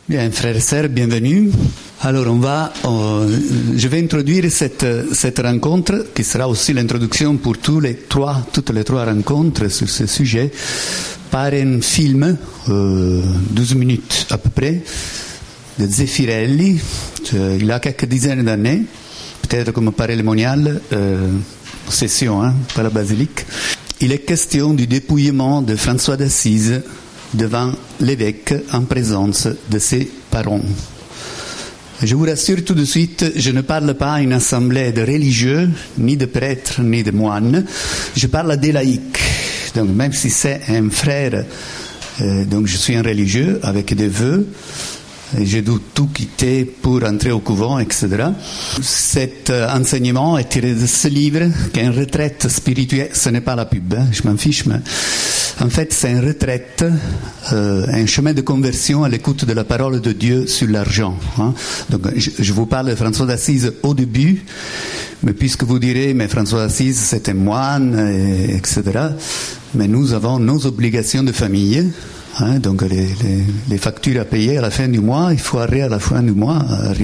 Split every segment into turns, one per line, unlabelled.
Bien, frères et sœurs, bienvenue. Alors, je vais introduire cette rencontre, qui sera aussi l'introduction pour toutes les trois rencontres sur ce sujet, par un film, 12 minutes à peu près, de Zeffirelli. Il a quelques dizaines d'années, peut-être comme parélémonial, session, pas la basilique. Il est question du dépouillement de François d'Assise devant l'évêque en présence de ses parents. Je vous rassure tout de suite, je ne parle pas à une assemblée de religieux, ni de prêtres, ni de moines. Je parle à des laïcs. Donc même si c'est un frère, donc je suis un religieux avec des vœux, et j'ai dû tout quitter pour entrer au couvent, etc. Cet enseignement est tiré de ce livre, qui est une retraite spirituelle. Ce n'est pas la pub, je m'en fiche, mais en fait c'est une retraite, un chemin de conversion à l'écoute de la parole de Dieu sur l'argent. Donc je vous parle de François d'Assise au début, mais puisque vous direz, mais François d'Assise c'était moine, etc. Mais nous avons nos obligations de famille. Donc les factures à payer à la fin du mois, il faut arriver à la fin du mois.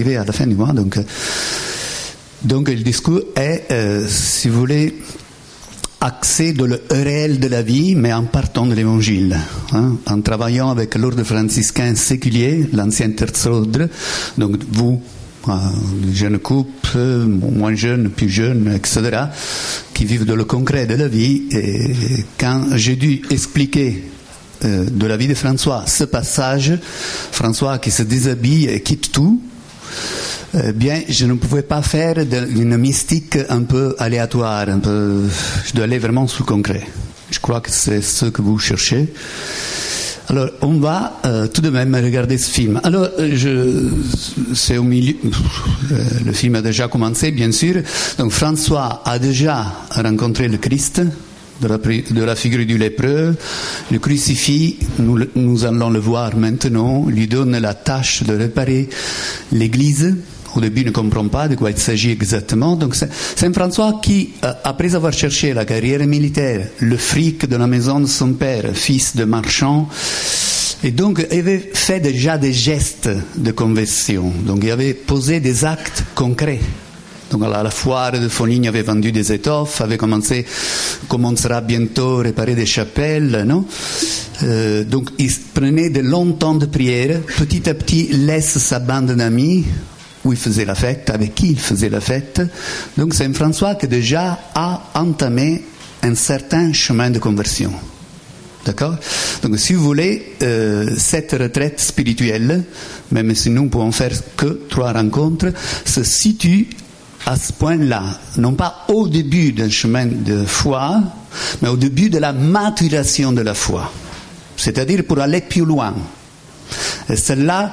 Donc le discours est, si vous voulez, axé dans le réel de la vie, mais en partant de l'évangile, en travaillant avec l'ordre franciscain séculier, l'ancien Terce Ordre. Donc vous, jeunes couples, moins jeunes, plus jeunes, etc., qui vivent dans le concret de la vie. Et quand j'ai dû expliquer de la vie de François, ce passage, François qui se déshabille et quitte tout, bien, je ne pouvais pas faire une mystique un peu aléatoire, je dois aller vraiment sur le concret. Je crois que c'est ce que vous cherchez. Alors, on va tout de même regarder ce film. Alors, c'est au milieu, le film a déjà commencé, bien sûr. Donc, François a déjà rencontré le Christ, de la figure du lépreux, le crucifix, nous allons le voir maintenant, lui donne la tâche de réparer l'église. Au début, il ne comprend pas de quoi il s'agit exactement. Donc, c'est un François qui, après avoir cherché la carrière militaire, le fric de la maison de son père, fils de marchand, et donc, il avait fait déjà des gestes de conversion. Donc, il avait posé des actes concrets. Donc à la foire de Foligny avait vendu des étoffes, avait commencera bientôt à réparer des chapelles, non? Donc il prenait de longs temps de prière, petit à petit laisse sa bande d'amis où il faisait la fête, avec qui il faisait la fête. Donc c'est un François qui déjà a entamé un certain chemin de conversion. D'accord? Donc si vous voulez, cette retraite spirituelle, même si nous ne pouvons faire que 3 rencontres, se situe à ce point-là, non pas au début d'un chemin de foi, mais au début de la maturation de la foi. C'est-à-dire pour aller plus loin. Et celle-là,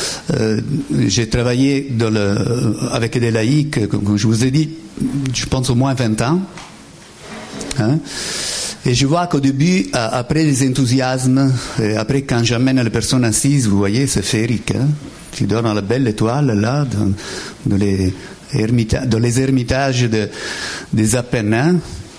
j'ai travaillé avec des laïcs, comme je vous ai dit, je pense au moins 20 ans. Et je vois qu'au début, après les enthousiasmes, et après quand j'amène les personnes assises, vous voyez, c'est féerique. Tu dors dans la belle étoile, là, dans les ermitages des Apennins,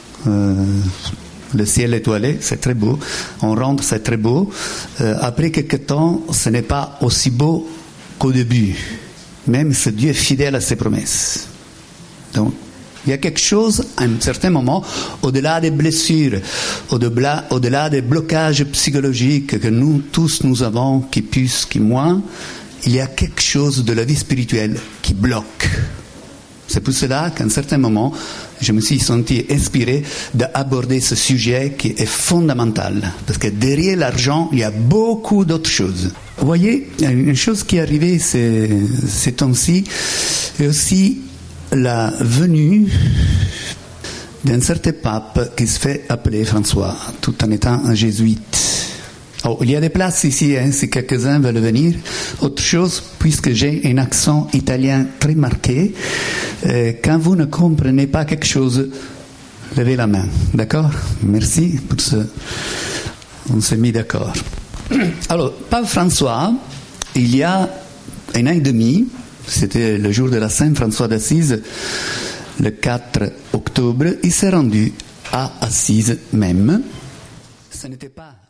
le ciel étoilé, c'est très beau. On rentre, c'est très beau. Après quelques temps, ce n'est pas aussi beau qu'au début, même si Dieu est fidèle à ses promesses. Donc, il y a quelque chose, à un certain moment, au-delà des blessures, au-delà des blocages psychologiques que nous tous nous avons, qui plus, qui moins, il y a quelque chose de la vie spirituelle qui bloque. C'est pour cela qu'à un certain moment, je me suis senti inspiré d'aborder ce sujet qui est fondamental. Parce que derrière l'argent, il y a beaucoup d'autres choses. Vous voyez, une chose qui est arrivée ces temps-ci, est aussi la venue d'un certain pape qui se fait appeler François, tout en étant un jésuite. Oh, il y a des places ici, si quelques-uns veulent venir. Autre chose, puisque j'ai un accent italien très marqué, quand vous ne comprenez pas quelque chose, levez la main. D'accord? Merci pour ce... On s'est mis d'accord. Alors, Pape François, il y a 1 an et demi, c'était le jour de la Saint François d'Assise, le 4 octobre, il s'est rendu à Assise même. Ce n'était pas